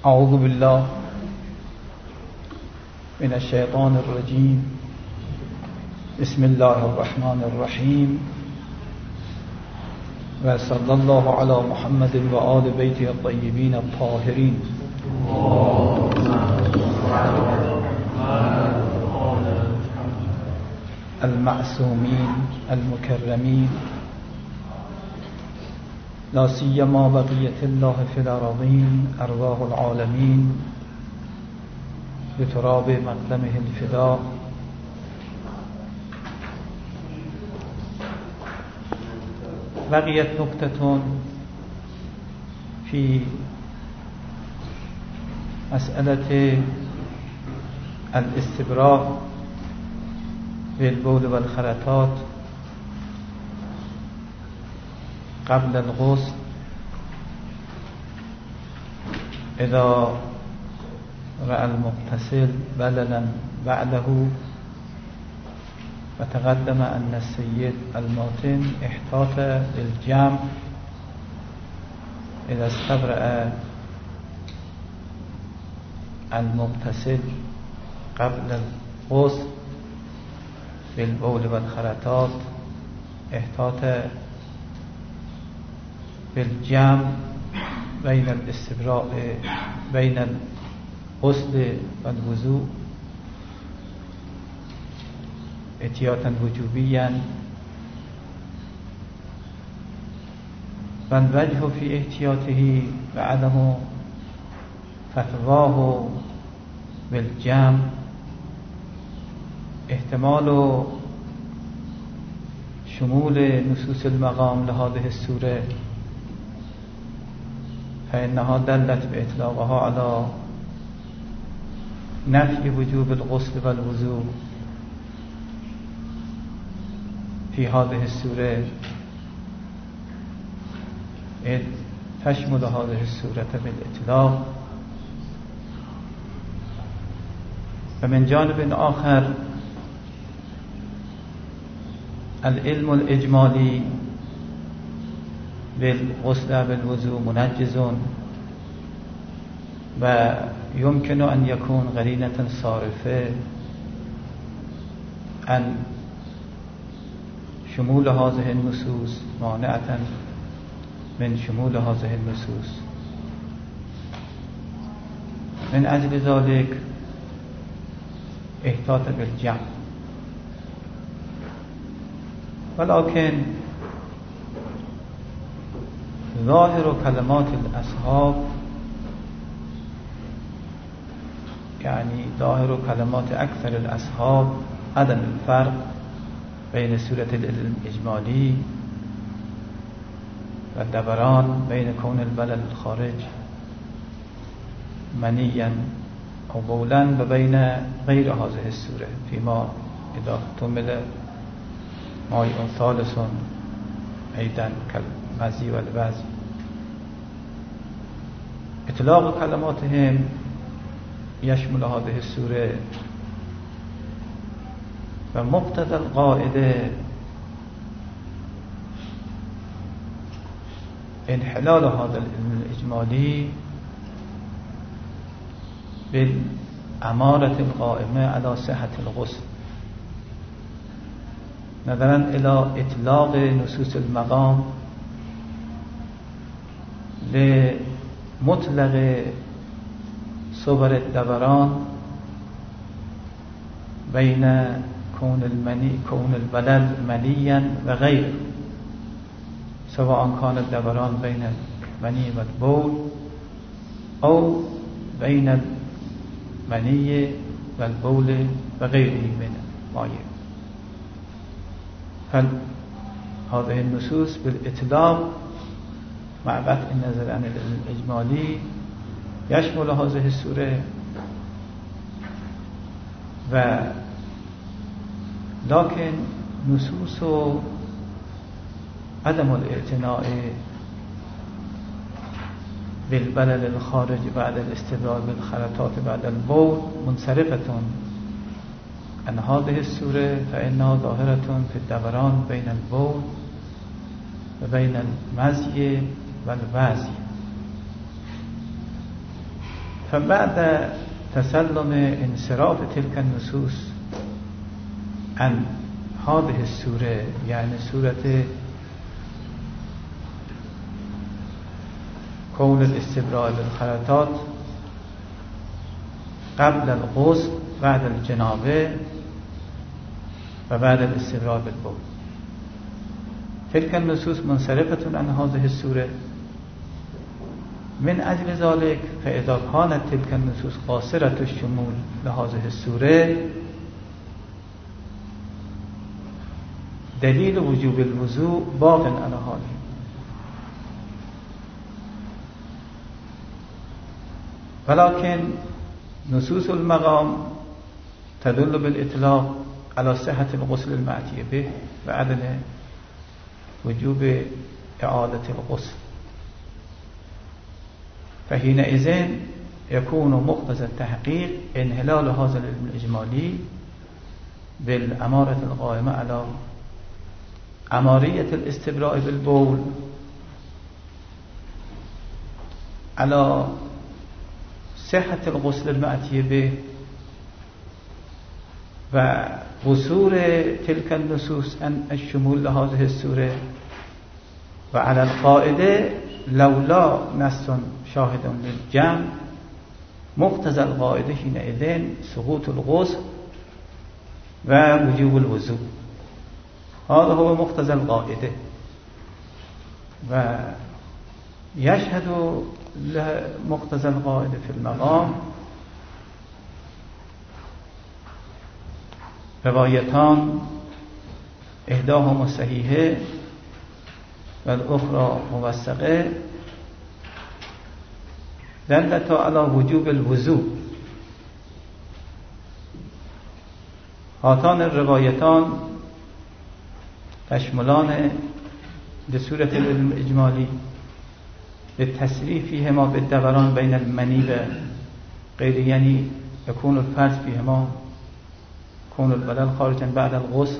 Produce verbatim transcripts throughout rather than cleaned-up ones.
اعوذ بالله من الشیطان الرجیم. بسم الله الرحمن الرحیم و صلی الله علی محمد و آل بیته الطیبین الطاهرین المعصومین المکرمین، لا سیما بقیة الله فی الارضین ارواح العالمین بتراب مقدمه الفداء. بقیت نکتة في مسألة الاستبراء بالبول والخرطات قبل الغسل إذا رأى المغتسل بللا بعده. وتقدم أن السيد الماتن احتاط بالجمع إذا استبرأ المغتسل قبل الغسل بالبول والخرطات، احتاط بالجمع بين الاستبراء بين الغسل والوضوء احتياطا وجوبيا. والوجه في احتياطه وعدم فتواه بالجمع احتمال شمول نصوص المقام لهذه السورة، فإنها دلت بإطلاقها على نفي وجوب الغسل والوضوء في هذه السورة، إذ تشمل هذه السورة بالإطلاق. ومن جانب آخر العلم الإجمالي بالغسل بالوضوء منجز، ويمكن أن يكون قرينة صارفة عن شمول هذه النصوص مانعة من شمول هذه النصوص. من أجل ذلك احتاط بالجمع. ولكن ظاهر كلمات الأصحاب، يعني ظاهر كلمات أكثر الأصحاب عدم الفرق بين سورة العلم الإجمالي والدبران، بين كون البلل الخارج منيا أو بولا، وبين غير هذه السورة فيما إذا احتمل ماء ثالث أيضا كالمزي والبزي. إطلاق كلماتهم يشمل هذه السورة، ومقتضى القاعدة انحلال هذا العلم الإجمالي بالأمارة القائمة على صحة الغسل، نظرا إلى إطلاق نصوص المقام لمطلق صور الدبران بين كون المني كون البلل منيا وغيره، سواء كان الدبران بين المني والبول أو بين المني والبول وغيره من الماء. فهذه النصوص بالإطلاق مع قطع النظر عن الإجمالي يشمل هذه السورة، و لكن نصوص عدم الاعتناء بالبلل الخارج بعد الاستبراء بالخرطات بعد البول منصرفة عن هذه السورة، فإنها ظاهرة في الدوران بين البول وبين المزي والوزي. فبعد تسلم انصراف تلك النصوص عن هذه السورة، يعني سورة كون الاستبراء بالخلطات قبل الغسل بعد الجنابه و بعد الاستبراء بالبول، تلك النصوص منصرفة عن هذه السورة. من أجل ذلك فإذا كانت تلك النصوص قاصرة الشمول لهذه السورة دليل وجوب الوضوء باق على حاله، ولكن نصوص المقام تدل بالإطلاق على صحة الغسل المأتي به وعدم وجوب إعادة الغسل، فحينئذ يكون مقتضى التحقيق انحلال هذا العلم الإجمالي بالأمارة القائمة على أمارية الاستبراء بالبول، على صحة الغسل المأتي به وقصور تلك النصوص عن الشمول لهذه السورة، وعلى القاعدة لولا نص شاهد للجمع مقتضى القاعدة حينئذ سقوط الغسل ووجوب الوضوء. هذا هو مقتضى القاعدة، ويشهد لمقتضى القاعدة في المقام روايتان إحداهما صحيحة والأخرى موثقة دلت على وجوب الوضوء. هاتان الروايتان تشملان بصورة العلم الإجمالي للتسريح فيهما بالدوران بين المني وغيره، يعني يكون الفرد فيهما يكون البلل خارجا بعد الغسل.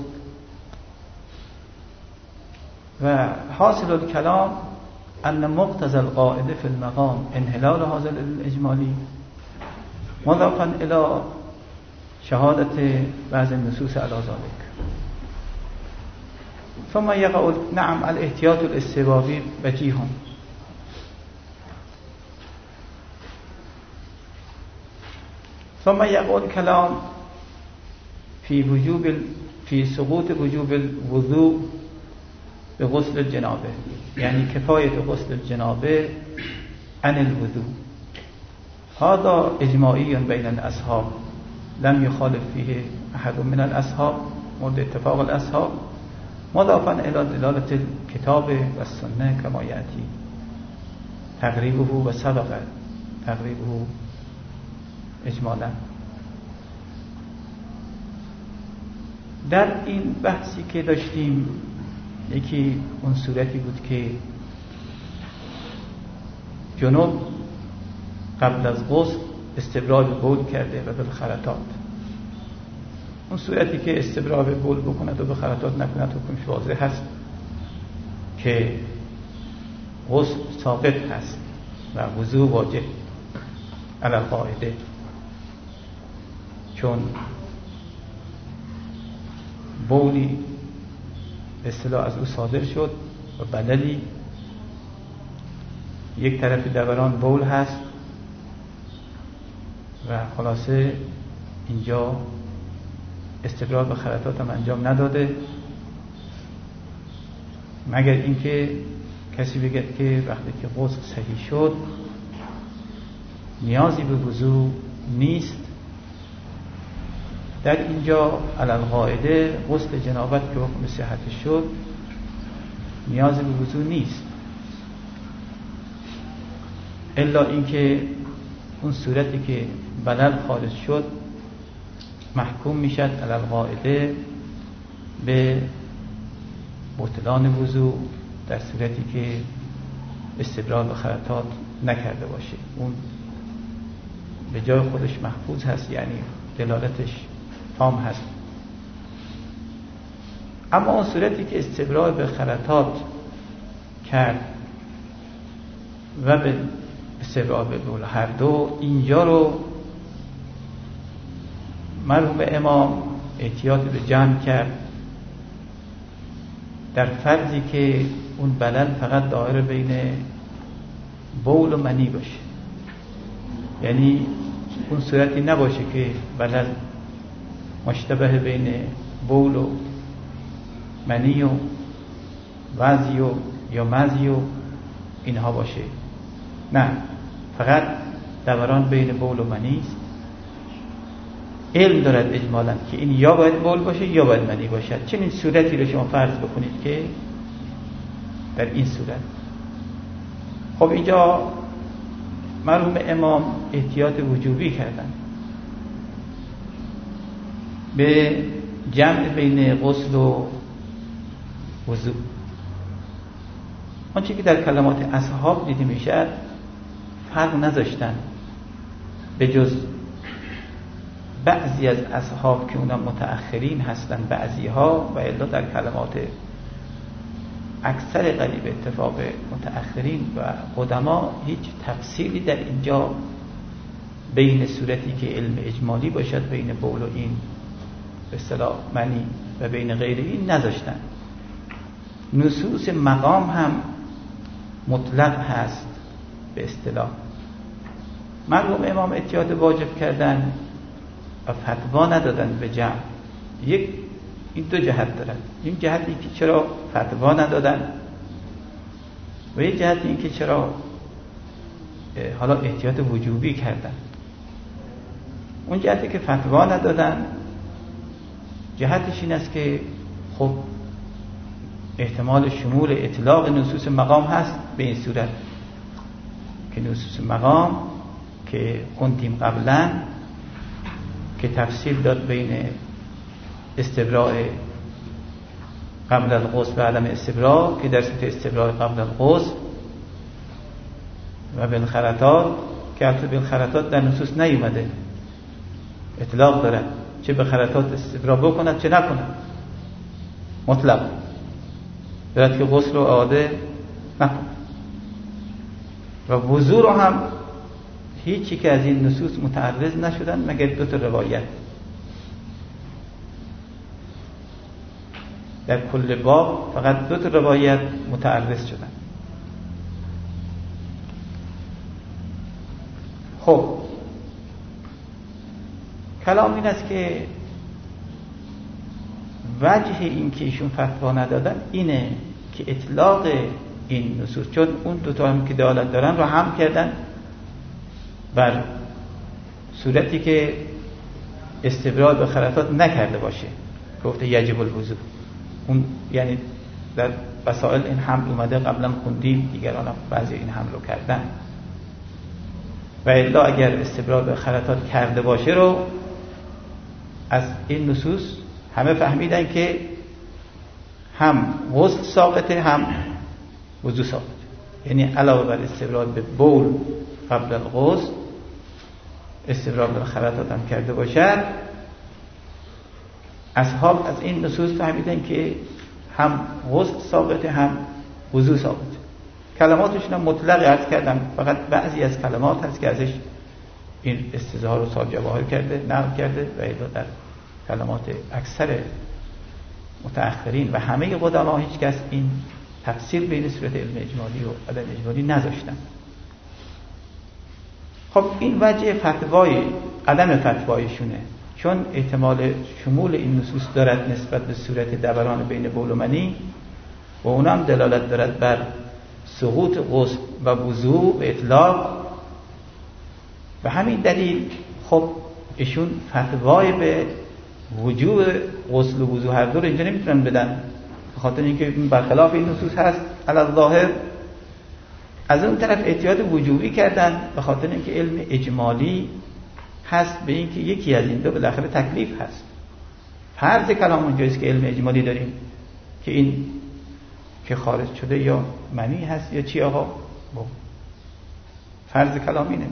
وحاصل الكلام أن مقتضى القاعدة في المقام انحلال هذا العلم الإجمالي مضافا إلى شهادة بعض النصوص على ذلك. ثم يقول نعم الاحتياط الاستبابي وجيه، ثم يقول كلام في وجوب في سقوط وجوب الوضوء بغسل الجنابه، يعني كفاية غسل الجنابه عن الوضوء. هذا إجماعي بين الأصحاب لم يخالف فيه أحد من الأصحاب مورد اتفاق الأصحاب، مضافا إلى دلالة الكتاب والسنة كما يأتي تقريبه وسبق تقريبه اجمالا. در این بحثی که داشتیم یکی اون صورتی بود که جنوب قبل از غسل استبراء بول کرده و بالخلطات، اون صورتی که استبراء بول بکند و به خلطات نکند حکمش واضح هست که غسل ثابت هست و وضوء واجب علی القاعده، چون بولی به اصطلاح از او صادر شد و بللی یک طرف دوران بول هست و خلاصه اینجا استبراء به خلطات هم انجام نداده، مگر اینکه کسی بگه که وقتی که غسل صحیح شد نیازی به وضوء نیست. در اینجا علی القاعده غسل جنابت که حکم صحت شد نیازی به وضوء نیست، الا اینکه اون صورتی که بلل خارج شد محکوم میشد علی القاعده به بطلان وضوء در صورتی که استبراء به خلطات نکرده باشه. اون به جای خودش محفوظ هست، یعنی دلالتش تام هست. اما اون صورتی که استبراء به خلطات کرد و به استبراء به بول هر دو، اینجا رو مرحوم امام احتیاط به جمع کرد در فرضی که اون بلل فقط دائره بین بول و منی باشه، یعنی اون صورتی نباشه که بلل مشتبه بین بول و منی و وضی و یا مزی و اینها باشه، نه، فقط دوران بین بول و منی است. علم دارد اجمالاً که این یا باید بول باشه یا باید منی باشد. چنین صورتی رو شما فرض بکنید که در این صورت. خب اینجا مرحوم امام احتیاط وجوبی کردن به جمع بین غسل و وضو. آنچه که در کلمات اصحاب دیده میشد فرق نذاشتن به جز بعضی از اصحاب که اونا متأخرین هستن، بعضی ها، و الا در کلمات اکثر قریب اتفاق متأخرین و قدما هیچ تفصیلی در اینجا بین صورتی که علم اجمالی باشد بین بول و این به اصطلاح منی و بین غیر این نذاشتن. نصوص مقام هم مطلق هست به اصطلاح. مرحوم امام احتیاط واجب کردن و فتوا ندادن به جمع. یک این دو جهت دارن. این جهتی که چرا فتوا ندادن و یک جهت این که چرا حالا احتیاط وجوبی کردن. اون جهتی که فتوا ندادن جهتش این است که خب احتمال شمول اطلاق نصوص مقام هست به این صورت که نصوص مقام که خوندیم قبلا که تفصیل داد بین استبراء قبل الغسل و عدم استبراء، که در صورت استبراء قبل الغسل و بالخرطات که البته بالخرطات در نصوص نیومده، اطلاق داره چه به خرطات استبراء بکند چه نکند، مطلق دارد که غسل و عاده نکند. و وضو رو هم هیچی که از این نصوص متعرض نشدن مگر دو تا روایت. در کل باب فقط دو تا روایت متعرض شدن. خب کلام این است که وجه این که ایشون فتوا ندادن اینه که اطلاق این نصوص، چون اون دوتا هم که دلالت دارن رو هم کردن بر صورتی که استبراء به خرطات نکرده باشه، گفته یجب الوضو. اون یعنی در وسائل این حمل اومده، قبلا خوندیم، دیگران هم بعضی این حمل رو کردن. و الا اگر استبراء به خرطات کرده باشه رو از این نصوص همه فهمیدن که هم غسل ساقطه هم وضو ساقطه. یعنی علاوه بر استبراء به بول قبل الغسل استبراء به خرطات هم کرده باشد، اصحاب از این نصوص فهمیدن که هم غسل ساقطه هم وضو ساقطه. کلماتشون هم مطلق عرض کردم، فقط بعضی از کلمات هست که ازش این استظهار و ساجباهر کرده، نقل کرده و الا در کلمات اکثر متأخرین و همه قدما هیچ کس این تفصیل بین صورت علم اجمالی و عدم اجمالی نذاشتن. خب این وجه فتوای عدم فتوایشونه، چون احتمال شمول این نصوص دارد نسبت به صورت دوران بین بول و منی و اونم دلالت دارد بر سقوط غسل و وضو به اطلاق. به همین دلیل خب ایشون فتوای به وجوب غسل و وضو هر دو رو اینجا نمیتونن بدن، به خاطر اینکه برخلاف این نصوص هست علی الظاهر. از اون طرف احتیاط وجوبی کردن به خاطر اینکه علم اجمالی هست به اینکه یکی از این دو بالاخره تکلیف هست. فرض کلام اونجاست که علم اجمالی داریم که این که خارج شده یا منی هست یا چی آقا، فرض کلام اینه.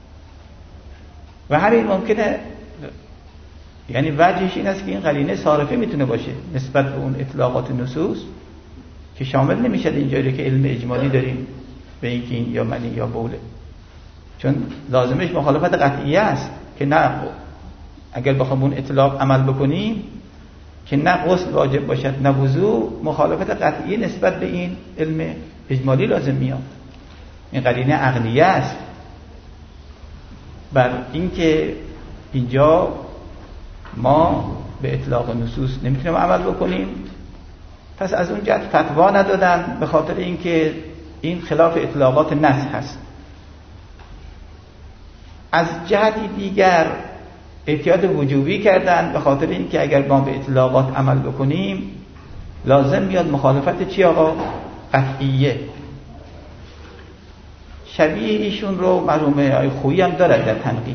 و همین ممکنه، یعنی وجهش این است که این قرینه صارفه میتونه باشه نسبت به اون اطلاقات نصوص که شامل نمیشه اینجایی که علم اجمالی داریم به اینکه این یا منی یا بوله. چون لازمش مخالفت قطعیه است که نه اگر بخوام اون اطلاق عمل بکنیم که نه غسل واجب باشد نه وضو، مخالفت قطعی نسبت به این علم اجمالی لازم میاد. این قرینه عقلیه است بر اینکه اینجا ما به اطلاق نصوص نمیتونیم عمل بکنیم. پس از اون جهت فتوا ندادن به خاطر اینکه این خلاف اطلاقات نص هست. از جهتی دیگر احتیاط وجوبی کردن به خاطر اینکه اگر ما به اطلاقات عمل بکنیم لازم میاد مخالفت چی آقا؟ قطعیه. شبیه ایشون رو مرحوم آقای خویی هم دارد در تنقیح.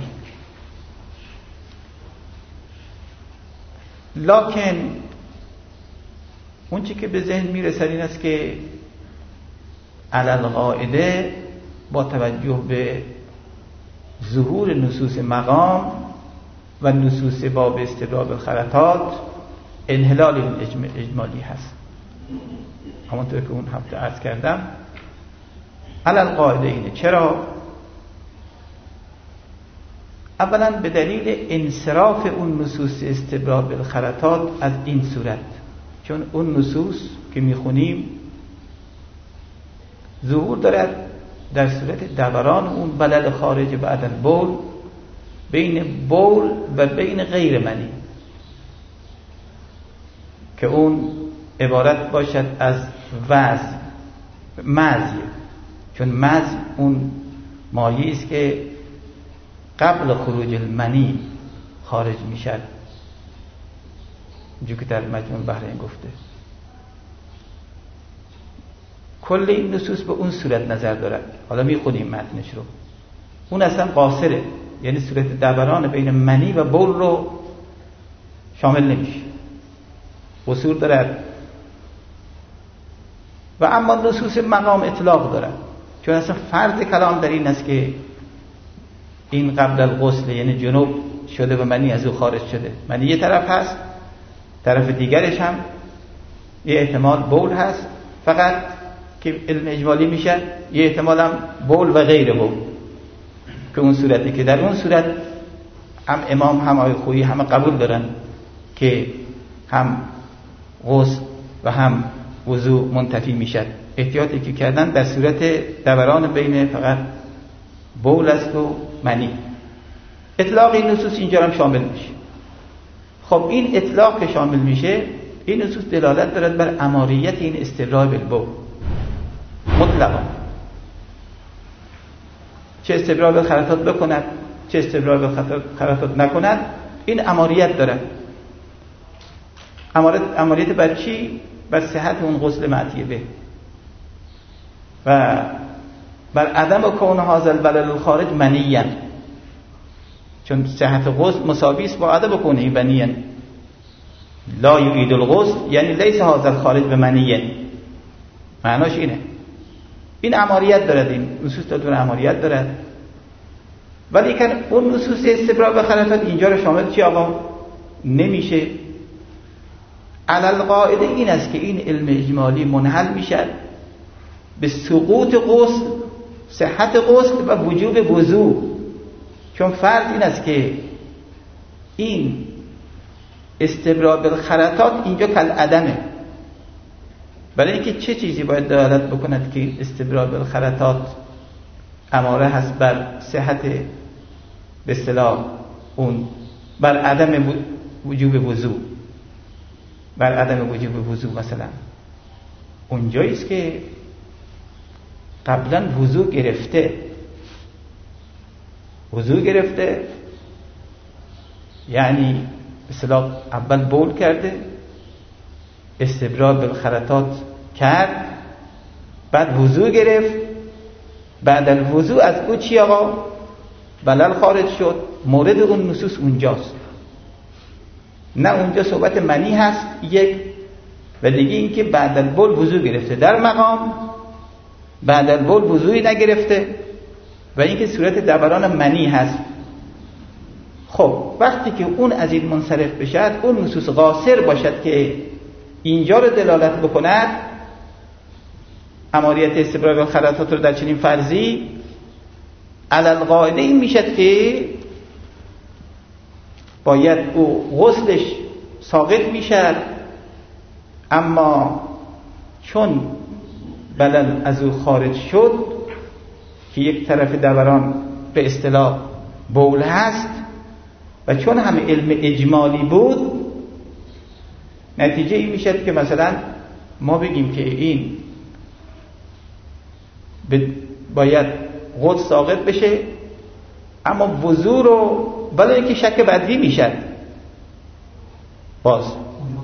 لکن اون چی که به ذهن میرسد این است که علل قاعده با توجه به ظهور نصوص مقام و نصوص باب استبراب الخلطات انحلال این اجمالی هست. همونطور که اون هفته عرض کردم علل قاعده اینه. چرا؟ اولا به دلیل انصراف اون نصوص استبراب الخلطات از این صورت، چون اون نصوص که میخونیم ظهور دارد در صورت دوران اون بلل خارج بعد البول بین بول و بین غیر منی که اون عبارت باشد از وضع مزی، چون مزی اون مایعی است که قبل خروج المنی خارج میشد، جو که در مجموع بحرین گفته. کل این نصوص به اون صورت نظر دارد. حالا میخونیم متنش رو. اون اصلا قاصره، یعنی صورت دوران بین منی و بول رو شامل نمیشه، قصور دارد. و اما نصوص مقام اطلاق دارد، چون اصلا فرض کلام در این است که این قبل الغسل، یعنی جنوب شده و منی از او خارج شده. منی یه طرف هست، طرف دیگرش هم یه احتمال بول هست فقط که علم اجمالی میشه، یه احتمال هم بول و غیر بول که اون صورتی که در اون صورت هم امام هم آقای خویی همه قبول دارن که هم غسل و هم وضو منتفی میشد. احتیاطی که کردن در صورت دوران بین فقط بول است و منی. اطلاق این نصوص اینجا هم شامل میشه. خب این اطلاق که شامل میشه، این نصوص دلالت دارد بر اماریت این استبراء بالبول مطلقا، چه استبراء بالخلطات بکند چه استبراء بالخلطات نکند، این اماریت دارد. اماریت, اماریت بر چی؟ بر صحت اون غسل معتیه به و بر عدم کون هذا البلل الخارج منیًا، چون صحت غسل مساوی است با عدم کونه منیًا. لا یعید الغسل یعنی لیس هذا الخارج بمنیًا، معناش اینه. این اماریت دارد، این نصوص دادون اماریت دارد. ولی که اون نصوص استبراء بالخلطات اینجا رو شامل چی آقا نمیشه. علل قاعده این است که این علم اجمالی منحل میشد به سقوط غسل، صحت غسل و وجوب وضو. چون فرض این است که این استبراء بالخلطات اینجا کل عدمه. برای اینکه چه چیزی باید دلالت بکند که استبراء بالخلطات اماره هست بر صحت به اصطلاح اون بر عدم وجوب وضو، بر عدم وجوب وضو مثلا اونجایی است که قبلا وضو گرفته وضو گرفته یعنی به اصطلاح اول بول کرده، استبراء بالخلطات کرد، بعد وضو گرفت، بعد الوضو از او چی آقا بلل خارج شد. مورد اون نصوص اونجاست، نه اونجا صحبت منی هست یک، و دیگه این که بعد البول وضو گرفته در مقام، بعد البول وضوی نگرفته، و این که صورت دوران منی هست. خب وقتی که اون از این منصرف بشد، اون نصوص قاصر باشد که اینجا رو دلالت بکند، اماریت استبراء بالخلطات رو در چنین فرضی، علالقاعده این میشد که باید او غسلش ساقط میشد، اما چون بلل از او خارج شد که یک طرف دوران به اصطلاح بول هست و چون همه علم اجمالی بود، نتیجه این میشد که مثلا ما بگیم که این باید غسل ساقط بشه، اما وضو رو بلا اینکه شک بدوی میشد باز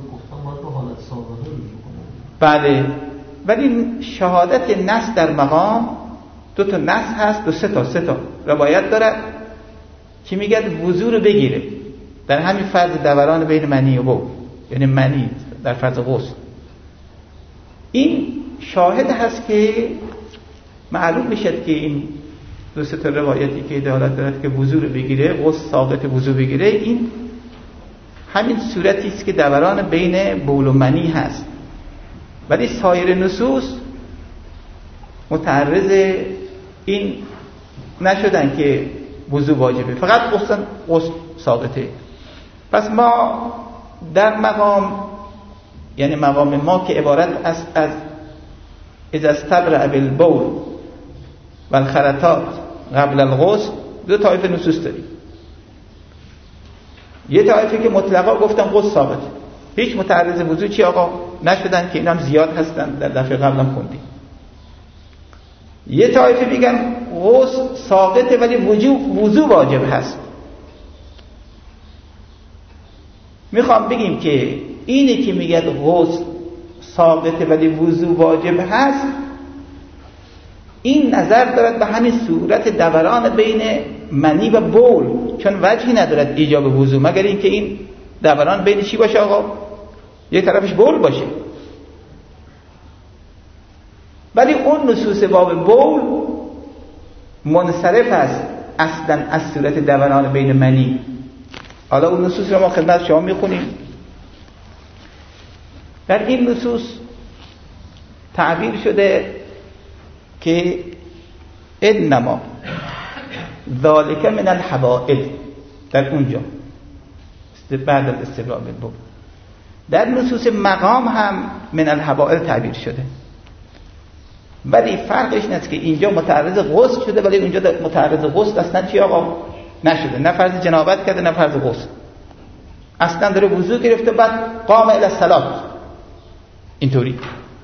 بله. ولی شهادت نص در مقام دو تا نص هست، دو سه تا سه تا روایت دارد که میگه وضو رو بگیره در همین فرض دوران بین منی و بول، یعنی منی در فرض غسل. این شاهد هست که معلوم میشد که این دو سه تا روایتی که دلالت دارد که وضو رو بگیره، غسل ساقط وضو بگیره، این همین صورتی است که دوران بین بول و منی هست. ولی سایر نصوص متعرض این نشدن که وضو واجبه، فقط غسل غسل ساقطه. پس ما در مقام، یعنی مقام ما که عبارت است از اذا استبرأ بالبول والخرطات قبل الغسل، دو طایفه نصوص داریم. یه طایفه که مطلقا گفتن غسل ثابته، هیچ متعرض وضو چی آقا نشدن، که اینام زیاد هستن، در دفعه قبلم خوندیم. یه طایفه میگن غسل ساقطه ولی وضو واجب هست. میخوام بگیم که اینی که میگه غسل ساقطه ولی وضو واجب هست، این نظر دارد به همین صورت دوران بین منی و بول، چون وجهی ندارد ایجاب وضو مگر اینکه این دوران بین چی باشه آقا؟ یک طرفش بول باشه. ولی اون نصوص باب بول منصرف است اصلا از صورت دوران بین منی. حالا اون نصوص رو ما خدمت شما میخونیم. در این نصوص تعبیر شده که انما ذالک من الحوائل، در اونجا بعد از استبراء بالبول. در نصوص مقام هم من الحوائل تعبیر شده، ولی فرقش این است که اینجا متعرض غسل شده ولی اونجا متعرض غسل اصلا چی آقا نشده، نه فرض جنابت کرده نه فرض غسل، اصلا داره وضو گرفته بعد قام الی الصلاه. اینطوری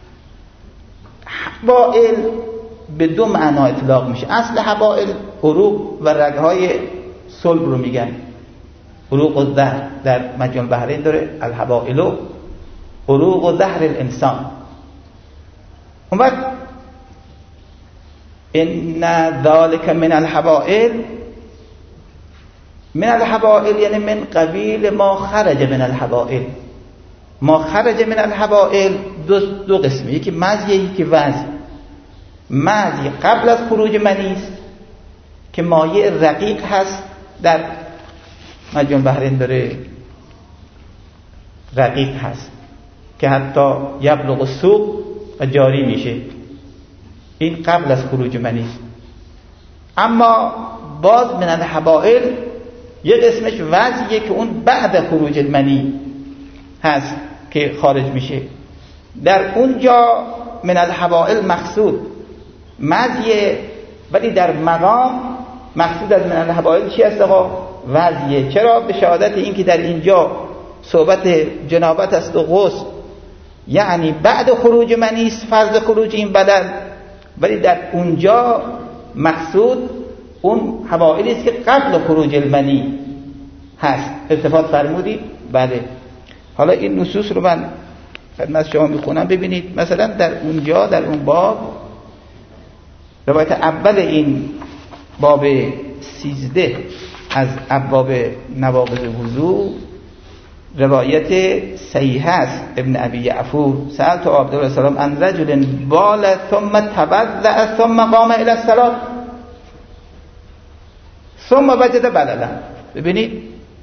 حوائل به دو معنا اطلاق میشه. اصل حوائل عروق و رگهای صلب رو میگن، عروق و ظهر در مجموع البحرین داره الحوائل عروق و ظهر الانسان. اون وقت ان ذلك من الحوائل، من الحوائل یعنی من قبیل ما خرج من الحوائل. ما خرج من الحوائل دو, دو قسمه، یکی مزی یکی وضع. مزی قبل از خروج منی است که مایع رقیق هست، در مجموع البحرین داره رقیق هست که حتی یبلغ السوق و جاری میشه، این قبل از خروج منی است. اما باز من الحوائل یه قسمش وضعیه که اون بعد خروج المنی هست که خارج میشه. در اونجا من الحوائل مقصود مزیه، ولی در مقام مقصود از من الحوائل چی است آقا؟ وضعیه. چرا؟ به شهادت این که در اینجا صحبت جنابت است و غسل، یعنی بعد خروج منی است فرض خروج این بدن، ولی در اونجا مقصود اون حوائلی است که قبل خروج المنی هست. التفات فرمودید؟ بله. حالا این نصوص رو من خدمت شما میخونم ببینید. مثلا در اونجا در اون باب روایت اول این باب سیزده از ابواب نواقض وضو روایت صحیح است. ابن ابی یعفور سألت عبد الله سلام عن رجل بال ثم توضأ ثم قام الى الصلاة ثم وجد بللا. ببینید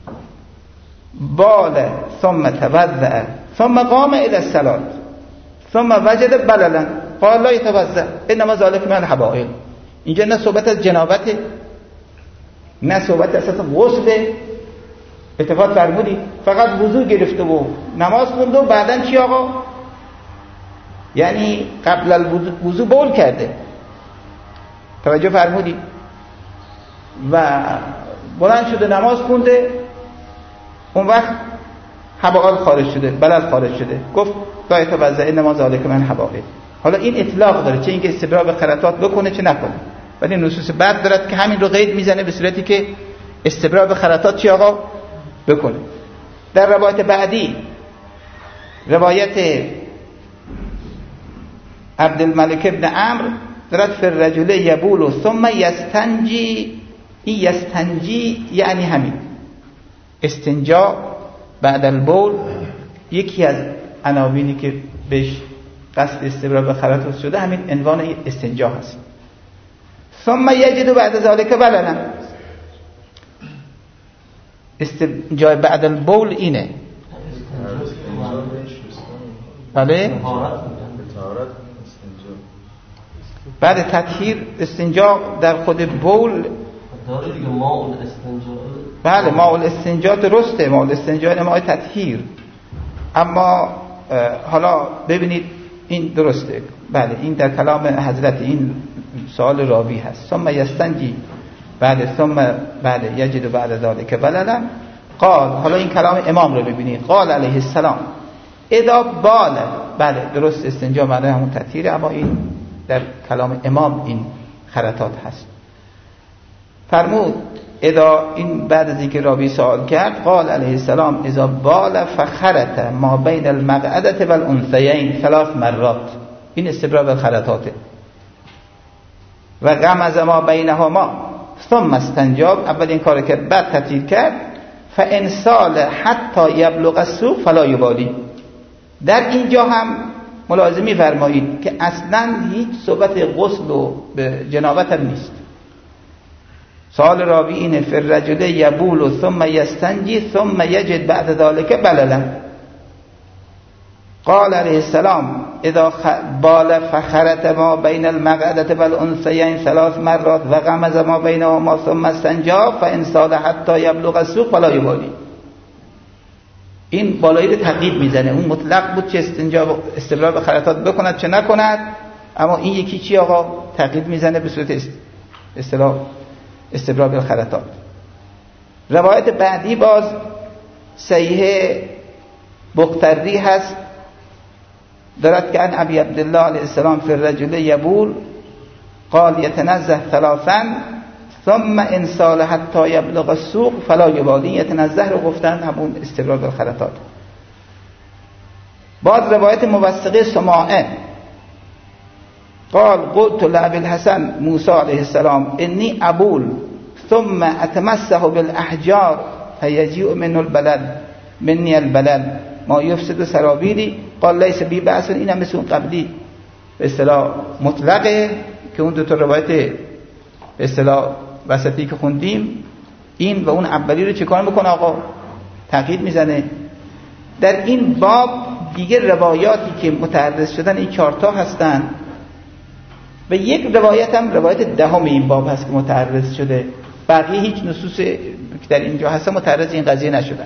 بال ثم توضأ ثم قام الى الصلاة ثم وجد بللا قال لا يتوضأ انما ذلك من الحوائل. اینجا نه صحبت از جنابت نه صحبت اساس غسل. اتفاق فرمودی فقط وضو گرفته و نماز خونده و بعدن چی آقا؟ یعنی قبل الوضو بول کرده. توجه فرمودی؟ و بلند شده نماز خونده، اون وقت حبائل خارج شده، بلد خارج شده، گفت لا یتوضا انما ذلک من حبائل. حالا این اطلاق داره، چه اینکه استبراء به خرطات بکنه چه نکنه، ولی نصوص بعد دارد که همین رو قید میزنه به صورتی که استبراء به خرطات چی آقا بکنه. در روایت بعدی، روایت عبدالملک ابن عمرو، دارد فی الرجل یبول ثم یستنجی. این یستنجی یعنی همین استنجا بعد البول، یکی از عناوینی که بهش قصد استبراء به خرطات شده همین عنوان استنجا هست. ثم یجد بعد ذلك بللا. استنجا بعد البول اینه. بله؟ بعد تطهیر استنجا در خود بول داره دیگه، ماء الاستنجا. بله ماء الاستنجا درسته، ماء الاستنجا یعنی ماء تطهیر. اما حالا ببینید این درسته، بله این در کلام حضرت، این سوال راوی هست. ثم یستنجی بعد ثم بله یجد بعد ذلك بللا قال. حالا این کلام امام رو ببینید. قال علیه السلام اذا بال. بله درست استنجا معنی همون تطهیره، اما این در کلام امام این خرطات هست. فرمود اذا، این بعد از اینکه راوی سوال کرد، قال علیه السلام اذا بال فخرت ما بین المقعده والانثیین ثلاث مرات. این استبراء بالخرطاته. و غمز ما بینهما ثم استنجاب. اول این کار کرد بعد تطهیر کرد. فان سال حتی یبلغ السوق فلا یبالی. در اینجا هم ملاحظه فرمایید که اصلا هیچ صحبت غسل و جنابت هم نیست. سوال راوی اینه فی الرجل یبول ثم یستنجی ثم یجد بعد ذلك بللا. قال علیه السلام اذا بال فخرت ما بین المقعده والانثیین ثلاث مرات و غمز ما بینهما ثم استنجا فان سال حتی یبلغ السوق فلا یبالی. این بالایی رو تقیید میزنه. اون مطلق بود چه استنجا استبراء به خرطات بکند چه نکند، اما این یکی چی آقا تقیید میزنه به صورت اصطلاح استبراء به خرطات. روایت بعدی باز صحیح بختری هست، دارد که ان ابی عبدالله علیه السلام فی الرجل یبول قال یتنزه ثلاثا ثم ان سال حتی یبلغ السوق فلا یبالی. یتنزه رو گفتن همون استبراء به خرطات. بعد روایت موثقه سماعه قال قلت لابی الحسن موسی علیه السلام انی ابول ثم اتمسح بالاحجار فیجیء من البلد منی البلد ما یفسد سرابیلی. قال لیس بی بأس. این هم مثل اون قبلی به اصطلاح مطلقه که اون دو تا روایت به اصطلاح وسطی که خوندیم، این و اون اولی رو چیکار میکنه آقا؟ تقیید میزنه. در این باب دیگه روایاتی که متعرض شدن این چهارتا هستن و یک روایت هم روایت دهم این باب هست که متعرض شده. بقیه هیچ نصوص که در اینجا هست متعرض این قضیه نشدن.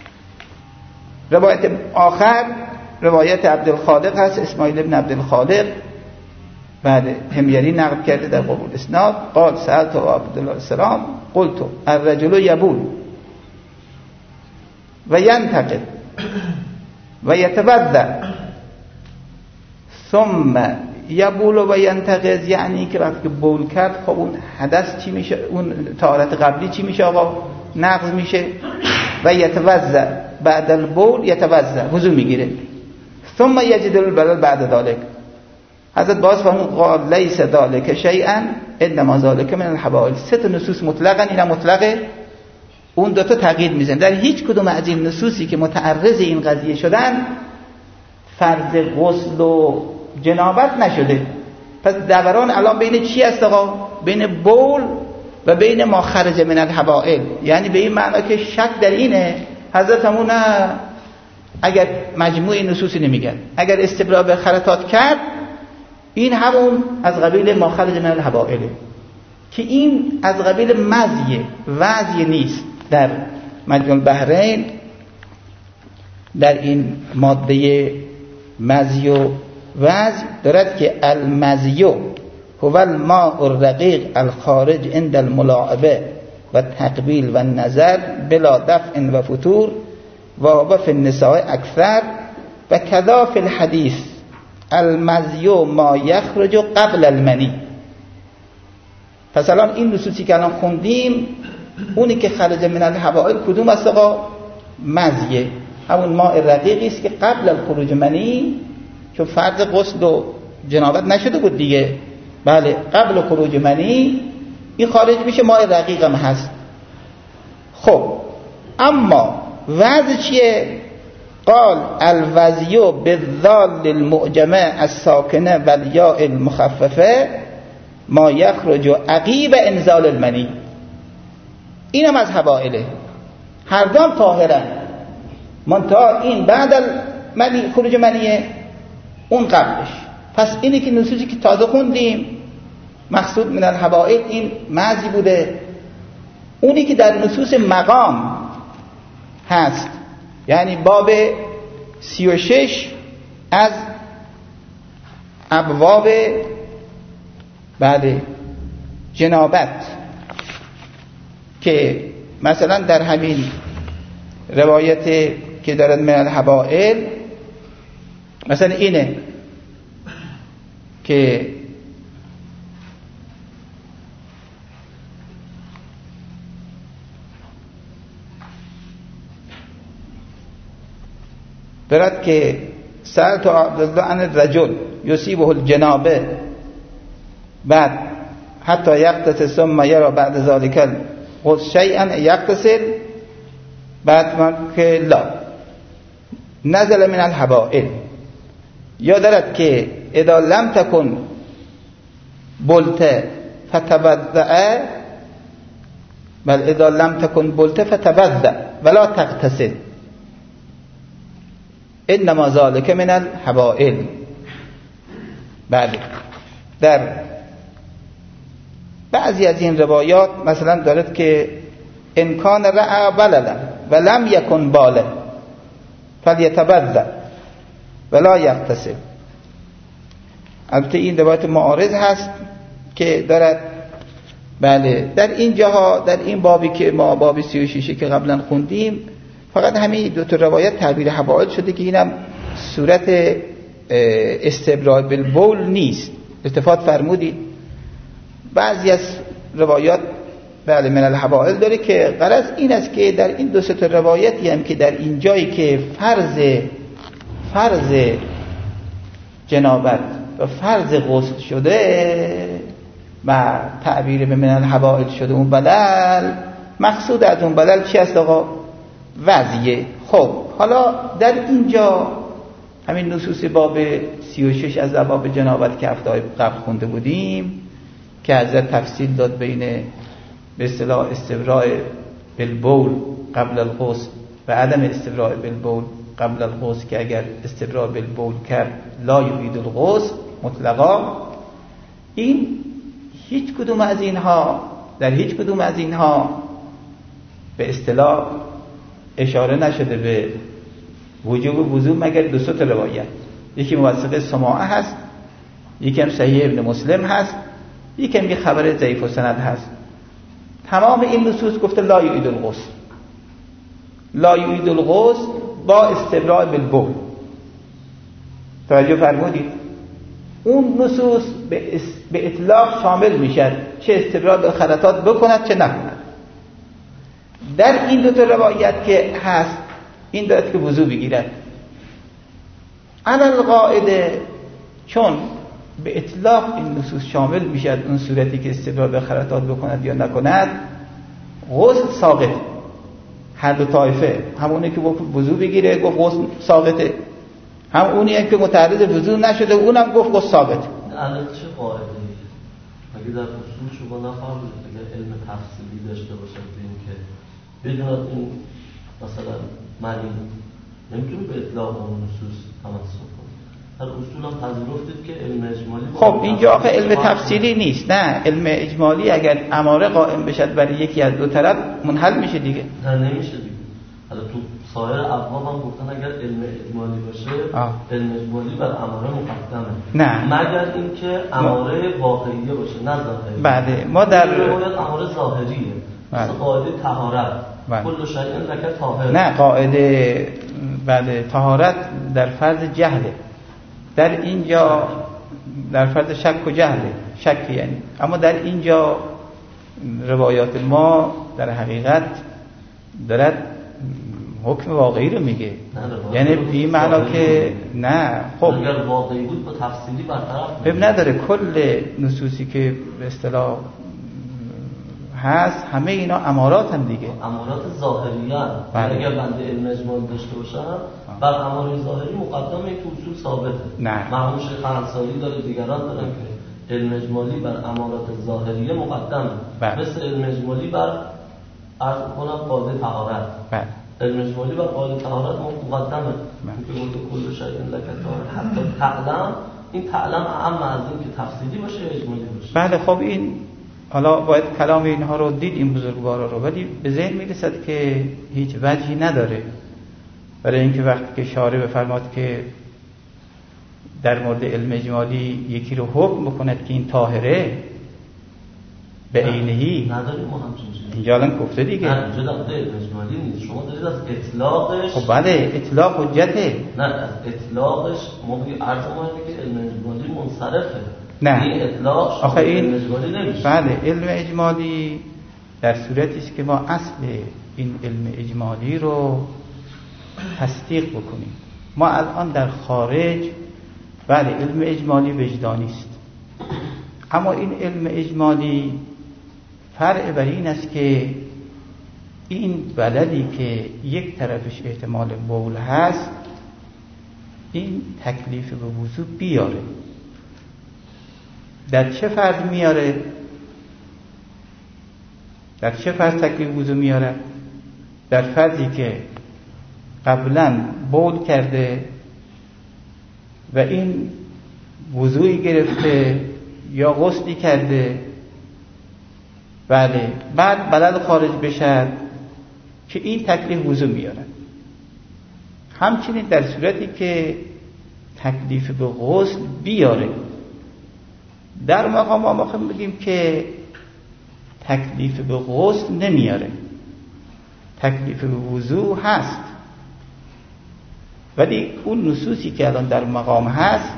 روایت آخر روایت عبدالخالق هست، اسماعیل ابن عبدالخالق، بعد حمیری نقل کرده در قبول اسناد. قال سألت عبدالله السلام قلت الرجل یبول و ینتقد و یتوضا ثم یبول و ینتقض. یعنی که وقتی بول کرد خب اون حدث چی میشه؟ اون طهارت قبلی چی میشه آقا؟ نقض میشه. و یتوضا بعد البول یتوضا، وضو میگیره. ثم یجد البلل بعد ذلك. حضرت باز فرمود قال لیس ذلك شیئا انما ذلك من الحبائل. سه تا نصوص مطلقاً، اینا مطلقه، اون دو تا تقیید میزنه. در هیچ کدوم از این نصوصی که متعرض این قضیه شدن فرض غسل و جنابت نشده. پس دوران الان بین چی است آقا؟ بین بول و بین ما خرج من الحبائل. یعنی به این معنی که شک در اینه حضرت همون اگر مجموع نصوصی نمیگن، اگر استبراء به خرطات کرد این همون از قبیل ما خرج من الحبائل. که این از قبیل مزیه، وزی نیست. در مجموع البحرین در این ماده مزی و وز دارد که المزیو هو الماء الرقیق الخارج عند الملاعبه و تقبیل و نظر بلا دفع و فتور و هو فی النساء اکثر و کذا فی الحدیث المزیو ما یخرج قبل المنی. پس الان این نصوصی که الان خوندیم، اونی که خرج من الحبائل کدوم است آقا؟ مزیه، همون ماء رقیقی است که قبل الخروج منی، چون فرض غسل و جنابت نشده بود دیگه، بله قبل خروج منی این خارج میشه، ماء رقیق هم هست. خب اما وضع چیه؟ قال الوضیو بالذال المعجمه الساکنه و الیاء المخففه ما یخرج عقیب انزال المنی. این هم از حبائله، هر دام طاهرن، منتها این بعد المنی خروج منیه، اون قبلش. پس اینی که نصوصی که تازه خوندیم مقصود من الحبائل این مزی بوده. اونی که در نصوص مقام هست، یعنی باب سی و شش از ابواب بعد جنابت، که مثلا در همین روایت که دارد من الحبائل مثلا اینه که دارد که سألت عبدالله عن الرجل یصیبه الجنابه بعد حتی یغتسل ثم یرى بعد ذلك الغسل شیئا یغتسل، بعد من که لا نزل من الحبائل. یا دارد که اذا لم تکن بلته فتوضأ، بل اذا لم تکن بلته فتوضأ ولا تغتسل انما ذلك من الحبائل. بله در بعضی از این روایات مثلا دارد که ان کان رأى بللا ولم یکن باله فلیتوضأ ولا یغتسل. البته این روایت معارض هست که دارد بله در این جاها، در این بابی که ما باب سی و شش که قبلا خوندیم، فقط همین دو تا روایت تعبیر حبائل شده که اینم صورت استبراء بالبول نیست. التفات فرمودید بعضی از روایات بله من الحبائل داره که غرض این است که در این دو سه تا روایتی هم که در این جایی که فرض فرض جنابت و فرض غسل شده و تعبیر به من الحبائل شده اون بدل، مقصود از اون بدل چی است آقا؟ وضعیه. خب حالا در اینجا همین نصوص باب سی و شش از باب جنابت که هفته قبل خونده بودیم که حضرت تفصیل داد بین به اصطلاح استبراء بالبول قبل الغسل و عدم استبراء بالبول قبل الغسل، که اگر استبراء بالبول کرد لا یعید الغسل مطلقا. این هیچ کدوم از اینها در هیچ کدوم از اینها به اصطلاح اشاره نشده به وجوب وضو مگر دو سه تا روایت. یکی موثقه سماعه هست، یکی هم صحیح ابن مسلم هست، یکی هم یه خبر ضعیف السند هست. تمام این نصوص گفته لا یعید الغسل، لا یعید الغسل با استبراء بالبول. توجه فرمودید؟ اون نصوص به اطلاق شامل میشد، چه استبراء بالخلطات بکند چه نکند. در این دو تا روایت که هست این دارد که وضو بگیرد. علی القاعده چون به اطلاق این نصوص شامل میشد اون صورتی که استبراء بالخلطات بکند یا نکند، غسل ساقط. هر دو طایفه، همونی که گفت وضو بگیره گفت غسل ساقطه، هم اونی که متعرض وضو نشده اونم گفت غسل ساقطه. الان چه قاعده ای؟ اگه در اصول شما نفهمید، اگر علم تفصیلی داشته باشد این که بدون این مثلا معنی نمیتونه به اطلاق اون نصوص تمسک کنه. در اصول هم پذیرفتید که علم اجمالی خب اینجا آخه علم تفصیلی نیست، نه علم اجمالی اگر اماره قائم بشد برای یکی از دو طرف منحل میشه دیگه. نه نمیشه دیگه. حالا تو سایر ابواب هم گفتن اگر علم اجمالی باشه آه. علم اجمالی بر اماره مقدمه، نه مگر اینکه اماره واقعیه باشه نه ظاهری. بله ما در روایت اماره ظاهریه، مثل قاعده طهارت کل شیء لک طاهر. نه قاعده بله طهارت در فرض جهله، در اینجا در فرض شک و جهله، شک یعنی، اما در اینجا روایات ما در حقیقت دارد حکم واقعی رو میگه، یعنی بی معنا که نه خب اگر واقعی بود با تفصیلی برطرف بب نداره. کل نصوصی که به اصطلاح هست همه اینا امارات هم دیگه، امارات ظاهریه هست. اگر بنده علم اجمالی داشته باشم بر اماره ظاهری مقدمه این اصول ثابته. نه مرحوم شیخ انصاری داره دیگران دارن که علم اجمالی بر امارات ظاهریه مقدمه، مثل علم اجمالی بر عرض کنم قاعده طهارت. بله علم اجمالی بر قاعده طهارت مقدمه که گفته کل شیء لک طاهر حتی تعلم. این تعلم اعم از این که تفصیلی باشه اجمالی باشه. بله خب این حالا باید کلام اینها رو دید این بزرگوارا رو، ولی به ذهن میرسد که هیچ وجهی نداره برای اینکه وقتی که شارع بفرماد که در مورد علم اجمالی یکی رو حکم بکند که این طاهره به عینهی نداریم ما همچین چیزی اینجا الان گفته دیگه. نه اینجا در علم اجمالی نیست، شما دارید از اطلاقش. خب بله اطلاق حجته. نه از اطلاقش ما بگیم عرض ما اینه که علم اجمالی منصرفه. نه این اطلاق آخه این علم اجمالی نمیشه. بله علم اجمالی در صورتی است که ما اصل این علم اجمالی رو تصدیق بکنیم. ما الان در خارج بله علم اجمالی وجدانی است، اما این علم اجمالی فرع بر این است که این بلدی که یک طرفش احتمال بول هست این تکلیف به وضو بیاره. در چه فرض میاره؟ در چه فرض تکلیف وضو میاره؟ در فرضی که قبلا بول کرده و این وضوعی گرفته یا غسلی کرده، بله بعد بلد خارج بشد که این تکلیف وضو میاره. همچنین در صورتی که تکلیف به غسل بیاره، در مقام ما میخوایم بگیم که تکلیف به غسل نمیاره، تکلیف به وضو هست، ولی اون نصوصی که الان در مقام هست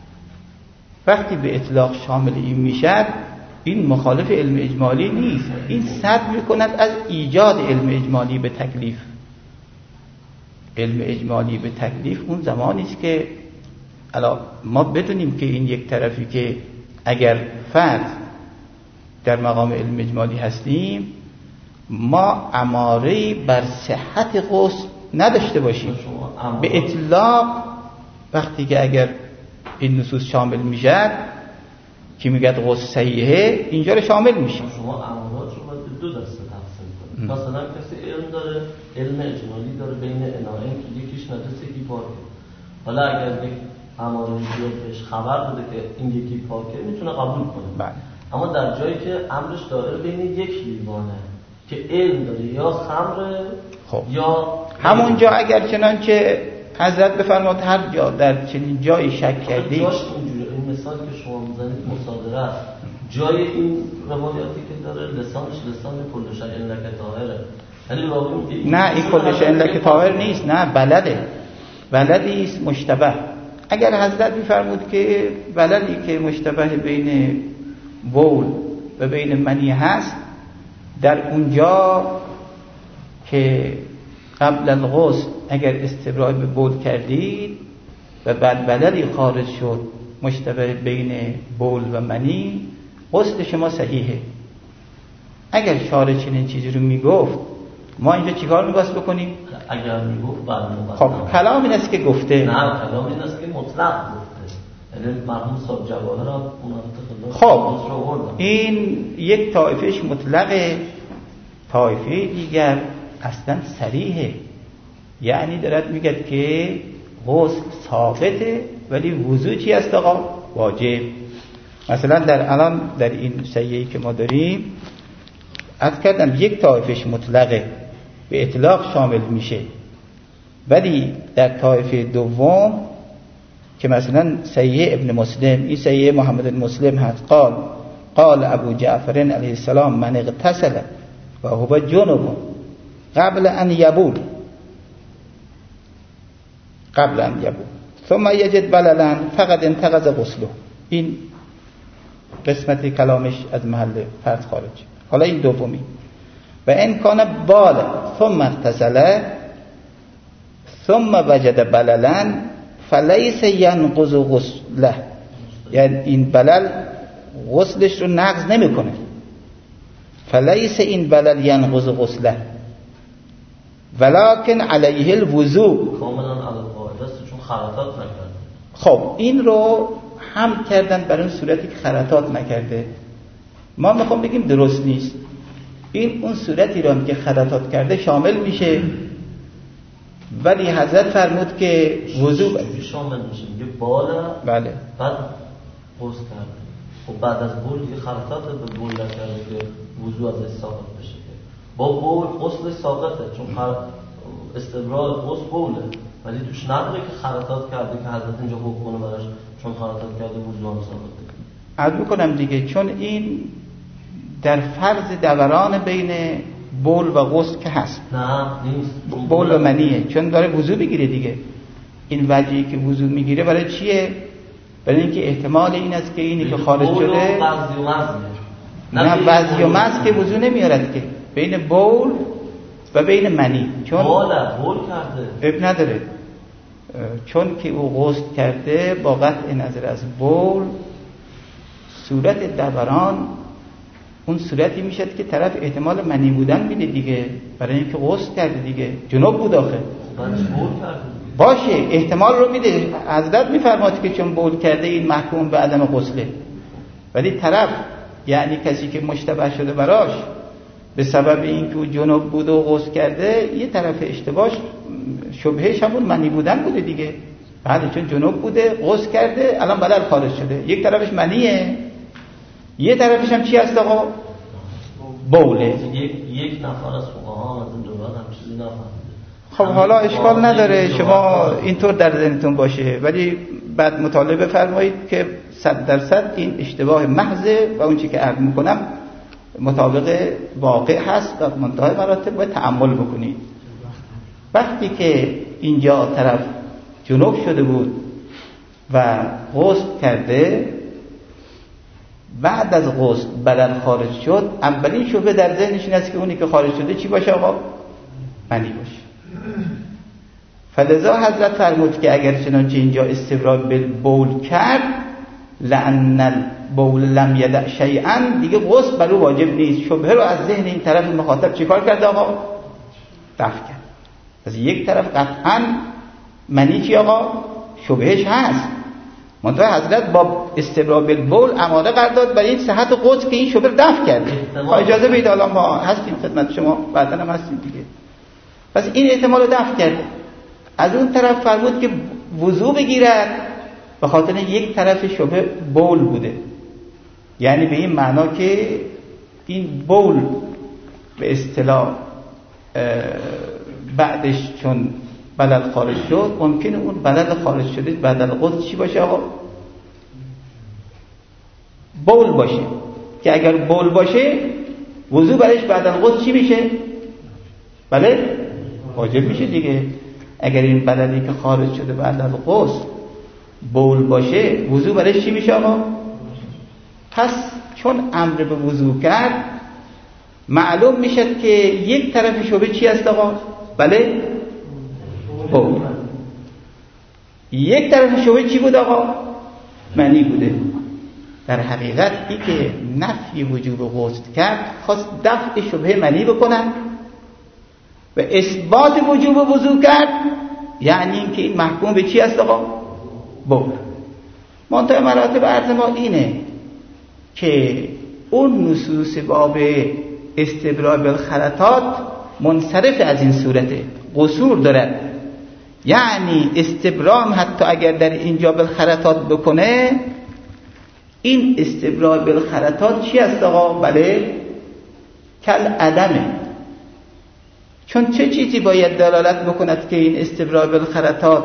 وقتی به اطلاق شامل این میشد این مخالف علم اجمالی نیست، این صد میکند از ایجاد علم اجمالی به تکلیف. علم اجمالی به تکلیف اون زمانی است که الان ما بدونیم که این یک طرفی که اگر فرض در مقام علم اجمالی هستیم ما اماره‌ای بر صحت غسل نداشته باشیم. به اطلاق وقتی که اگر این نصوص شامل میشد که میگه غسل صحیحه اینجا رو شامل میشه. شما امارات رو باید به دو دسته تقسیم کنید. مثلا کسی علم داره، علم اجمالی داره بین عناین که یکیش نجسه یکی پاکه. حالا اگر یک اماره بیاد بهش خبر بده که این یکی پاکه میتونه قبول کنه. بله. اما در جایی که امرش داره بین یک لیوانه که علم داره یا خمر خب. یا همونجا اگر چنانچه حضرت بفرماد هر جا در چنین جایی شک کردی جاش اینجوره. این مثال که شما میزنید مصادره است. جای این روایاتی که داره لسانش لسان کل شیء لک طاهره، یعنی راوی میگه نه این کل شیء لک طاهر نیست، نه بلده، بلدی است مشتبه. اگر حضرت میفرمود که بلدی که مشتبه بین بول و بین منی هست، در اونجا که قبل الغسل اگر استبراء به بول کردید و بعد بلدی خارج شد مشتبه بین بول و منی، غسل شما صحیحه. اگر شارع چنین چیزی رو میگفت ما اینجا چیکار می‌باید بکنیم؟ اگر میگفت بعد خب کلام این است که گفته. نه کلام این است که مطلق گفته. یعنی مرحوم صاحب جواهر اون خب این یک طایفهش مطلقه، طایفه دیگر اصلا صریحه، یعنی دارد میگه که غسل ثابته ولی وضو چی است آقا؟ واجب. مثلا در الان در این سیه‌ای که ما داریم عرض کردم یک طایفش مطلقه، به اطلاق شامل میشه، ولی در طایفه دوم که مثلا سیه ابن مسلم، این سیه محمد المسلم هست، قال قال ابو جعفر علیه السلام من اغتسل و هو جنب قبل ان یبول قبل ان یبول ثم یجد بللا فقد انتقض غسله. این قسمت کلامش از محل فرض خارج. حالا این دومی و ان کان بال ثم اغتسل ثم وجد بللا فلیس ینقض غسله، یعنی این بلل غسلش رو نقض نمیکنه. فلیس این بلل ینقض غسله ولکن علیه الوضوء. کاملا علی قاعده است چون خرطات نکرده. خب این رو هم کردن برای اون صورتی که خرطات نکرده. ما میخوام بگیم درست نیست. این اون صورتی رو هم که خرطات کرده شامل میشه، ولی حضرت فرمود که وضو شامل میشه. میگه بالا بله بعد غسل کرده. خب بعد از بول یه خرطات به بول نکرده که وضو ازش ساقط بشه. با بول غسل ساقطه چون استبراء غسل بوله، ولی توش نداره که خرطات کرده که حضرت اینجا حکم کنه براش چون خرطات کرده وضو هم ساقطه. عرض میکنم دیگه، چون این در فرض دوران بین بول و غسل که هست. نه نیست. بول و منیه، چون داره وضو بگیره دیگه. این وجهی که وضو میگیره برای چیه؟ برای اینکه احتمال این است که اینی که خارج شده وضی و مزیه. نه وضی و مز که وضو نمیارد که، بین بول و بین منی. چون بالا بول کرده اب نداره، چون که او غسل کرده با قطع نظر از بول صورت دوران اون صورتی میشد که طرف احتمال منی بودن میده دیگه، برای اینکه غسل کرده دیگه، جنوب بود آخه. باشه احتمال رو میده. حضرت میفرماد که چون بول کرده این محکوم به عدم غسله، ولی طرف یعنی کسی که مشتبه شده براش به سبب اینکه او جنوب بود و غسل کرده، یه طرف اشتباهش شبهش همون منی بودن بوده دیگه. بله چون جنوب بوده غسل کرده الان بلل خارج شده، یک طرفش منیه، یه طرفش هم چی هست آقا؟ بوله. یک یک نفر از فقها از این دوران هم چیزی نفهمیده. خب حالا اشکال نداره شما اینطور در ذهنتون باشه، ولی بعد مطالعه بفرمایید که صد درصد این اشتباه محضه و اون چی که عرض میکنم مطابق واقع هست و منتهای مراتب باید تأمل بکنید. وقتی که اینجا طرف جنوب شده بود و غسل کرده، بعد از غسل بدن خارج شد، اولین شبهه در ذهنش این است که اونی که خارج شده چی باشه آقا؟ منی باشه. فلذا حضرت فرمود که اگر چنانچه اینجا استبراء بالبول کرد، لأن البول لم یدع شیئا، دیگه غسل بر او واجب نیست. شبهه رو از ذهن این طرف مخاطب چیکار کرد آقا؟ دفع کرد. از یک طرف قطعا منی چی آقا؟ شبهش هست، منتها حضرت با استبراء بالبول اماده قرار داد برای این صحت غسل که این شبهه رو دفع کرد. اجازه بدید الان ما هستیم خدمت شما، بعداً هم هستیم دیگه. پس این احتمال رو دفع کرد. از اون طرف فرمود که وضو بگیرد به خاطر یک طرف شبهه بول بوده، یعنی به این معنا که این بول به اصطلاح بعدش چون بلل خارج شد، ممکنه اون بلل خارج شده بدل غسل چی باشه آقا؟ بول باشه، که اگر بول باشه وضو برایش بدل غسل چی میشه؟ بله واجب میشه دیگه. اگر این بللی که خارج شده بدل غسل بول باشه، وضو برایش چی میشه آقا؟ پس چون امر به وضو کرد، معلوم میشد که یک طرف شبهه چی است آقا؟ بله بول. یک طرف شبهه چی بود آقا؟ منی بوده. در حقیقت ای که نفی وجوب غسل کرد خواست دفع شبهه منی بکنن و اثبات وجوب وضو کرد، یعنی اینکه این محکوم به چی است آقا؟ بول. منتهی مراتب عرض ما اینه که اون نصوص باب استبراء بالخلطات منصرف از این صورته، قصور دارد. یعنی استبرام حتی اگر در اینجا بالخرطات بکنه، این استبرا بالخرطات چی است آقا؟ بله کل عدمه. چون چه چیزی باید دلالت بکند که این استبرا بالخرطات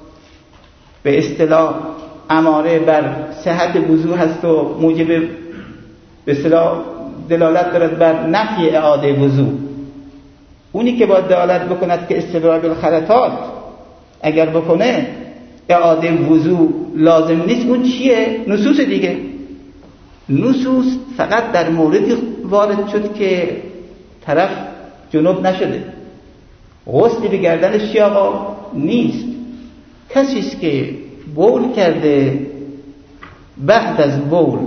به اصطلاح اماره بر صحت وضو هست و موجب به اصطلاح دلالت دارد بر نفی اعاده وضو؟ اونی که باید دلالت بکند که استبرا بالخرطات اگر بکنه اعاده وضو لازم نیست، اون چیه؟ نصوص دیگه. نصوص فقط در موردی وارد شد که طرف جنوب نشده، غسلی به گردنش چی آقا؟ نیست. کسیست که بول کرده، بعد از بول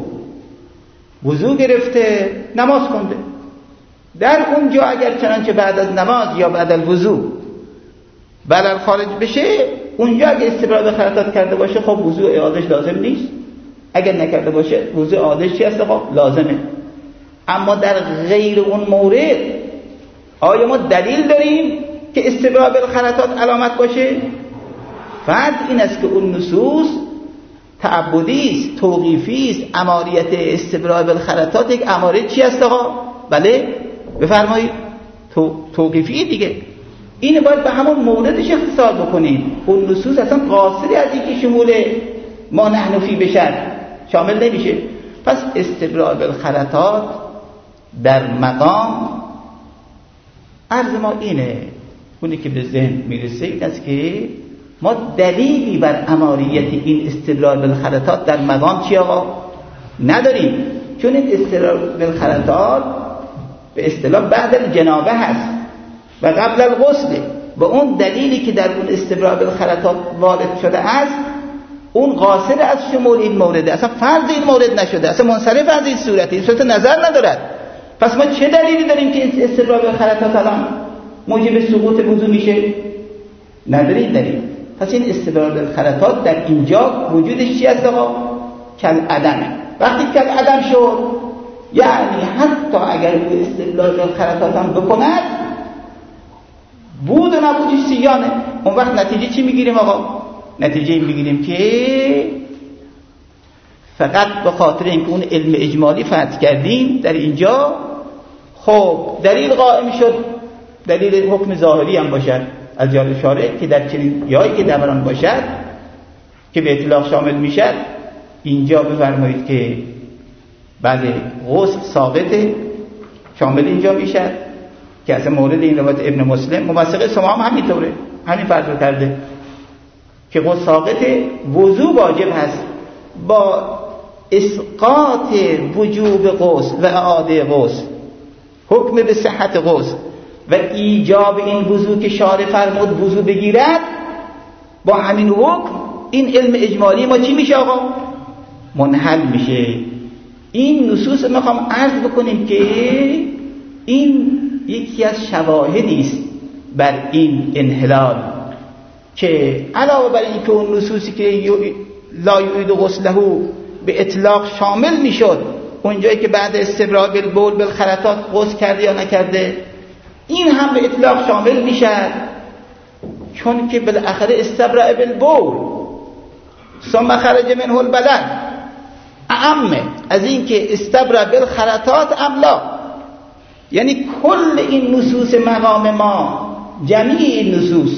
وضو گرفته، نماز خونده، در اونجا اگر چنانچه بعد از نماز یا بعد از وضو بلل خارج بشه، اونجا اگر استبرا بالخرطات کرده باشه خب وضو اعادهش لازم نیست. اگر نکرده باشه وضو اعادهش چی هست خب لازمه. اما در غیر اون مورد آیا ما دلیل داریم که استبرا بالخرطات علامت باشه؟ فرض این است که اون نصوص تعبدی است، توقیفی است. اماریت استبرا بالخرطات یک اماره چی است آقا؟ بله بفرمایید، تو توقیفی دیگه. این باید به همون موردش اختصار بکنید. اون نصوص اصلا قاصری از اینکه شمول ما نحن فی بشر شامل نمیشه. پس استبرا بالخرطات در مقام عرض ما اینه، اونی که به ذهن میرسه این است که ما دلیلی بر اماریت این استبرا بالخرطات در مقام چی آقا؟ نداریم. چون این استبرا بالخرطات به اصطلاح بعد الجنابه هست و قبل الغسل، و اون دلیلی که در اون استبرا بالخرطات وارد شده است اون قاصر از شمول این مورده، اصلا فرض این مورد نشده، اصلا منصرف از این صورت، این صورت نظر ندارد. پس ما چه دلیلی داریم که استبرا بالخرطات الان موجب سقوط وضو میشه؟ نداریم دلیل. پس این استبرا بالخرطات در اینجا وجودش چی است آقا؟ کل عدمه. وقتی کل عدم شد یعنی حتی اگر او استبرا بالخرطات هم بکند بود و نبودش سیانه. اون وقت نتیجه چی میگیریم آقا؟ نتیجه این میگیریم که فقط به خاطر اینکه اون علم اجمالی فتح کردیم در اینجا، خب دلیل قائم شد، دلیل حکم ظاهری هم باشد از جانب شارع که در چنین جایی که دوران باشد که به اطلاق شامل میشد، اینجا بفرمایید که بله غسل ثابته شامل اینجا میشد که از مورد این روایت ابن مسلم موثق سمام همینطوره، همین فرض رو کرده که غسل ثابته، وضو واجب هست. با اسقاط وجوب غسل و اعاده غسل، حکم به صحت غسل و ایجاب این وضو که شارع فرمود وضو بگیرد، با همین حکم این علم اجمالی ما چی میشه آقا؟ منحل میشه. این نصوص میخوام عرض بکنیم که این یکی از شواهدی است بر این انحلال، که علاوه بر این که اون نصوصی که لا یعید غسله به اطلاق شامل میشد اونجایی که بعد استبراء بالبول بالخرطات غسل کرده یا نکرده، این هم به اطلاق شامل میشد، چون که بالاخره استبراء بالبول ثم خرج منه البدن اعم از این که استبراء بالخرطات املا. یعنی کل این نصوص مقام ما، جمیع این نصوص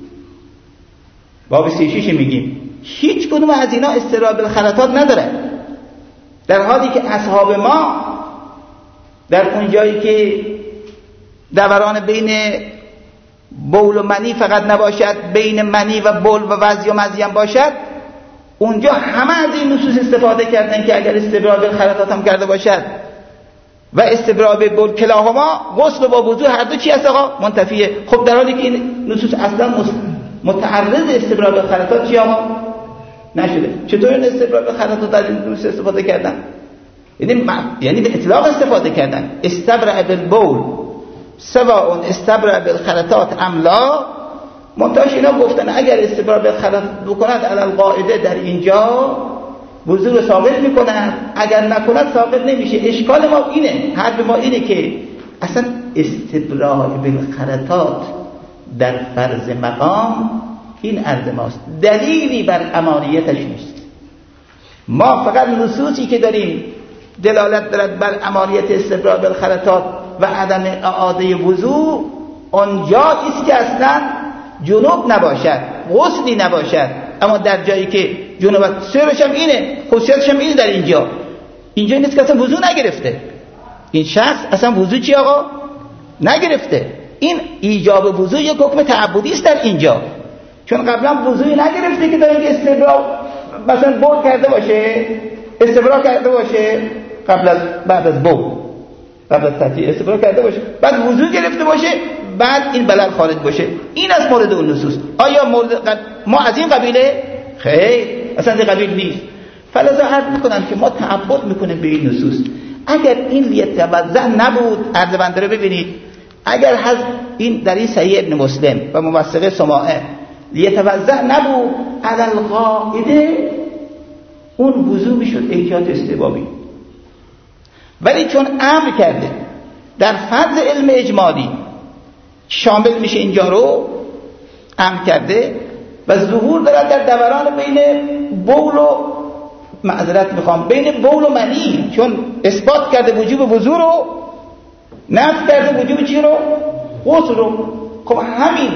باب سی و شش میگیم هیچ کدوم از اینا استبراء بالخرطات نداره، در حالی که اصحاب ما در اون جایی که دوران بین بول و منی فقط نباشد، بین منی و بول و وضی و مضی هم باشد، اونجا همه از این نصوص استفاده کردن که اگر استبراء بالخرطات هم کرده باشد و استبراء بالبول کلاهما غسل با وضو هر دو چی است آقا؟ منتفیه. خب در حالی که این نصوص اصلا متعرض استبراء بالخرطات چی آقا؟ نشده. چطور این استبراء بالخرطات در این نصوص استفاده کردن؟ یعنی یعنی به اطلاق استفاده کردن. استبراء بالبول سواء استبراء بالخرطات ام لا. منتهاش اینا گفتن اگر استبراء بالخرطات بکند علی القاعده در اینجا وضو رو ثابت میکنن، اگر نکند ثابت نمیشه. اشکال ما اینه، حرف ما اینه که اصلا استبراء بالخرطات در فرض مقام این عرض ماست، دلیلی بر امانیتش نیست. ما فقط نصوصی که داریم دلالت دارد بر امانیت استبراء بالخلطات و عدم اعاده وضو، اونجایی است که اصلا جنوب نباشد، غسلی نباشد، اما در جایی که جنوبت سرش هم اینه، خصوصیتش هم اینه، در اینجا اینجا نیست که اصلا وضو نگرفته، این شخص اصلا وضو چی آقا نگرفته. این ایجاب وضو یک حکم تعبدی است در اینجا، چون قبلا وضوی نگرفته که داره استبراء مثلا بول کرده باشه، استبراء کرده باشه قبل از بعد از بول، قبل از تطهیر استبراء کرده باشه، بعد وضو گرفته باشه، بعد این بلل خارج باشه. این از مورد اون نصوص. آیا مورد قد... ما از این قبیله؟ خیر، اصلا این قبیل نیست. فلذا عرض میکنم که ما تعبد میکنیم به این نصوص. اگر این لیتوضأ نبود، عرض بنده رو ببینید، اگر حز این در این صحیح ابن مسلم و موثقه سماعه لیتوضأ نبود، علی القاعده اون وضو میشد ایجاد استبابی، ولی چون امر کرده در فرض علم اجمالی شامل میشه اینجا رو امر کرده و ظهور دارد در دوران بین بول و معذرت میخوام بین بول و منی، چون اثبات کرده وجوب وضو رو، نفی کرده وجوب چی رو؟ غسل رو. خب همین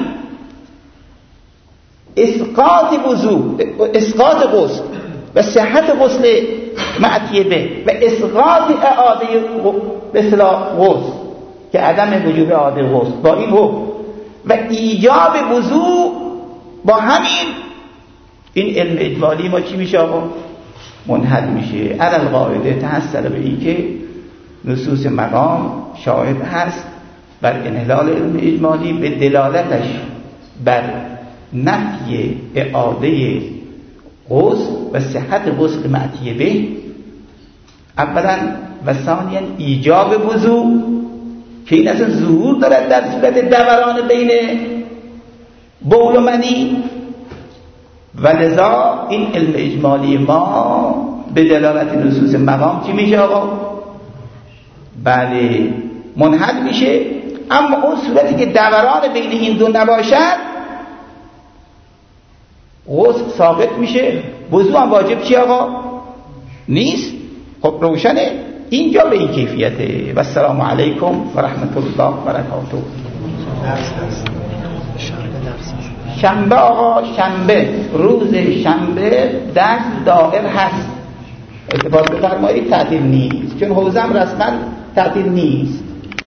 اسقاط وضو، اسقاط غسل و صحت غسل معتیه به و اسقاط اعاده به اصطلاح غسل که عدم وجوب اعاده غسل با این حکم و ایجاب وضو با همین، این علم اجمالی ما چی میشه آقا؟ منحل میشه. علی القاعده تحصل به این که نصوص مقام شاهد هست بر انحلال علم اجمالی به دلالتش بر نفی اعاده غسل و صحت غسل معتیه به اولا و ثانیا ایجاب وضو که این اصلا ظهور دارد در صورت دوران بین بول و منی، و لذا این علم اجمالی ما به دلالت نصوص مقام چی میشه آقا؟ بله منحل میشه. اما اون صورتی که دوران بین این دو نباشد غسل ثابت میشه، وضو هم واجب چی آقا؟ نیست. خب روشنه اینجا به این کیفیته. و السلام علیکم و رحمت الله و برکاته. شنبه آقا، شنبه روز شنبه درس دائر هست، اتفاق بفرمایید تعطیل نیست، چون حوزم رسما تعطیل نیست.